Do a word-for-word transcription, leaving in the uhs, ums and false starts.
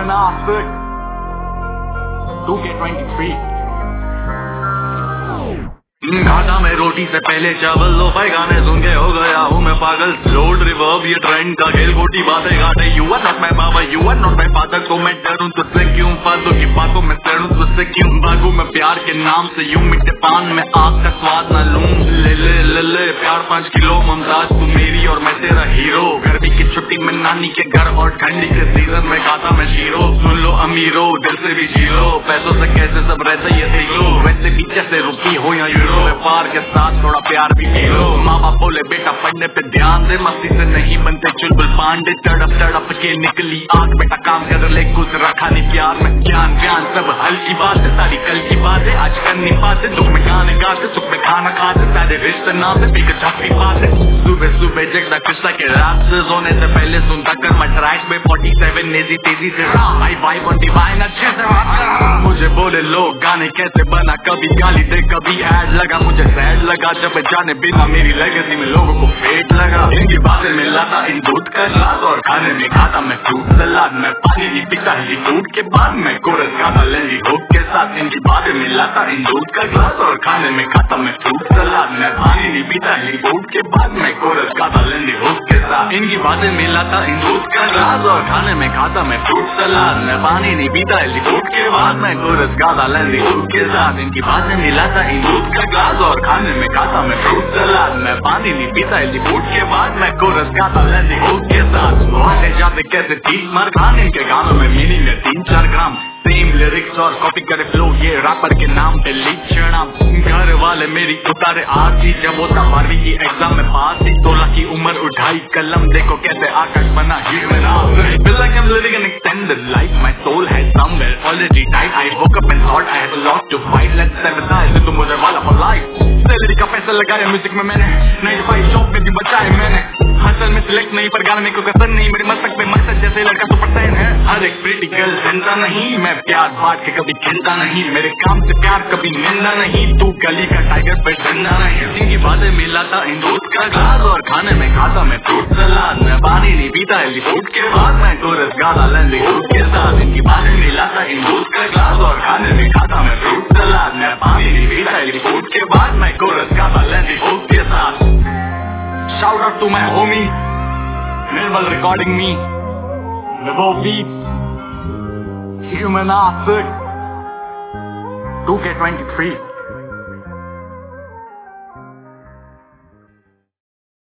Human Aspect two K twenty three. घाटा में रोटी से पहले चावल लो भाई गाने सुन के हो गया हूँ मैं पागल। लोड रिवर्ब ये ट्रेंड का खेल गोटी बातें घाटे। यू आर नॉट माय बाबा you are not my father तो मैं डरूं तुझसे क्यों फालतू की बातों में तैरूं तुझसे क्यों भागूं मैं प्यार के नाम से यूं मिट्टे पान में आग का स्वाद न लूं। ले ले ले ले प्यार पाँच किलो ममताज तू मेरी और मैं तेरा हीरो। गर्मी की छुट्टी में नानी के घर और ठंडी के सीजन में खाता मैं शीरो। सुन लो अमीरो दिल से भी जी लो पैसों से कैसे सब रहता ये सीख लो। वैसे भी जैसे रुपी हो या यूरो व्यापार के साथ थोड़ा प्यार भी पी लो। माँ बाप बोले बेटा पढ़ने पे ध्यान दे मस्ती से नहीं बनते चुलबुल पांडे। तड़प तड़प के निकली आंख बेटा काम कर ले कुछ रखा नहीं प्यार में। ज्ञान ज्ञान सब हल की बात है सारी कल की बात है आज कर नहीं पाते। दुख में गाने गाते सुख में खाना खाते सारे रिश्ते नाते पीकर छापी पाते। सुबह सुबह जगदा कृष्णा के रात से सोने से पहले सुनता कर मैं ट्रैक में फोर्टी सेवन नेजी तेजी से हाई फाइव और डिवाइन अच्छे से बात कर। मुझे बोले लोग गाने कैसे बना कभी गाली दे कभी एड लगा मुझे सैड लगा जब जाने बिना मेरी लेगेसी में लोगों को फेट लगा। इनकी बातें में लाता इन दूध का ग्लास और खाने में खाता मैं फ्रूट सलाद। मैं पानी नहीं पीता हिली दूध के बाद मैं कोरस खाता लेंगी हुक के साथ। इनकी बातें में लाता इन दूध का ग्लास और खाने में खाता मैं फ्रूट सलाद। मैं पानी नहीं पीता हिली दूध के बाद मैं कोरस खाता लेंगी हुक के साथ। इनकी बातें में लाता इन दूध का ग्लास और खाने में खाता मैं फ्रूट सलाद। मैं पानी नहीं पीता हिली दूध के बाद मैं कोरस खाता लेंगी हुक के साथ। इनकी बातें में लाता इन दूध का ग्लास और खाने में खाता मैं फ्रूट सलाद। मैं पानी नहीं पीता हेल्दी फूड के बाद मैं कोरस गाता लेंदी हुक के साथ। आते जाते कैसे तीस मार खान इनके गानों में मीनिंग है तीन चार ग्राम। सेम लिरिक्स और कॉपी करे फ्लो ये रैपर के नाम पे लीक चढ़ा। घर वाले मेरी उतारे आरती जब होता बारहवीं की एग्जाम में पास थी। सोलह की उम्र उठाई कलम देखो कैसे आकाश बना human aspect. Feel like I'm living an extended life. My soul has somewhere already died. I woke up and thought I have a lot to fight. Let's sabotage तो मुझे वाला for life। सैलरी का पैसा लगाया music में मैंने nine to five job में भी बचाए मैंने। हसल में सिलेक्ट नहीं पर गाने में कोई कसर नहीं मेरे मस्तक पे मकसद जैसे लड़का सुपर सैन है। हर एक प्रीटी गर्ल चिंता नहीं मैं प्यार बांट के कभी चिंता नहीं। मेरे काम से प्यार कभी निंदा नहीं तू गली का टाइगर पे डंडा नहीं। जिनकी बातें मिलाता इन दूध का ग्लास और खाने में खाता मैं फ्रूट सलाद। मैं पानी नहीं पीता हेल्दी फूड के बाद मैं कोरस गाता लेंदी हुक के साथ। इनकी बातें मिलाता इन दूध का ग्लास और खाने में खाता मैं फ्रूट सलाद। मैं पानी नहीं पीता हेल्दी फूड के बाद मैं कोरस गाता लेंदी हुक के साथ। Shout out to my homie, Nirmal recording me, Vivo Beats, Human Aspect two K twenty three.